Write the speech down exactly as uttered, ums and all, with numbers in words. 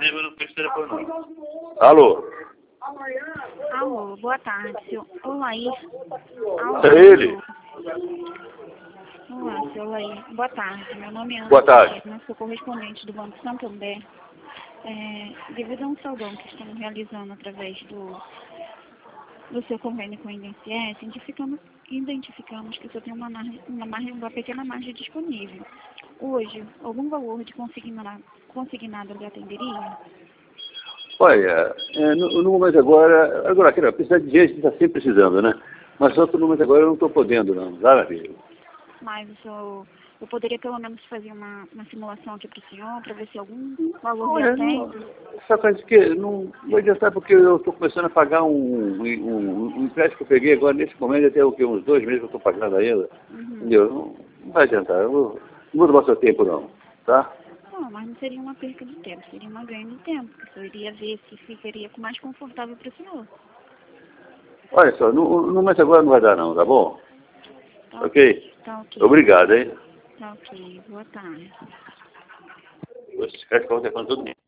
Eu não fiz telefone, não. Alô? Alô, boa tarde, seu Olair. É ele? Olá, seu Olair. Boa tarde, meu nome é Ana. Boa tarde. Eu sou correspondente do Banco Santander. É, devido a um saldão que estamos realizando através do, do seu convênio com o I N S S, identificamos, identificamos que o senhor tem uma, margem, uma, margem, uma pequena margem disponível. Hoje, algum valor de consignado, consignado lhe atenderia? Olha, é, no, no momento agora, agora, quer dizer, precisa de gente, está sempre precisando, né? Mas só que no momento agora eu não estou podendo, não. Lá, minha filha. Mas o senhor, eu poderia pelo menos fazer uma, uma simulação aqui para o senhor, para ver se algum valor lhe Olha, atende? não, só coisa que não vai adiantar porque eu estou começando a pagar um, um, um empréstimo que eu peguei agora nesse momento, até o que, uns dois meses que eu estou pagando ainda. Uhum. Entendeu? Não, não vai adiantar, eu vou, não vou tomar seu tempo não, tá? Não, mas não seria uma perca de tempo, seria uma ganho de tempo, porque eu iria ver se ficaria mais confortável para o senhor. Olha só, no, no momento agora não vai dar não, tá bom? Tá Ok? Tá ok. Obrigado, hein? Tá ok. Boa tarde. Você quer que eu telefone todo mundo?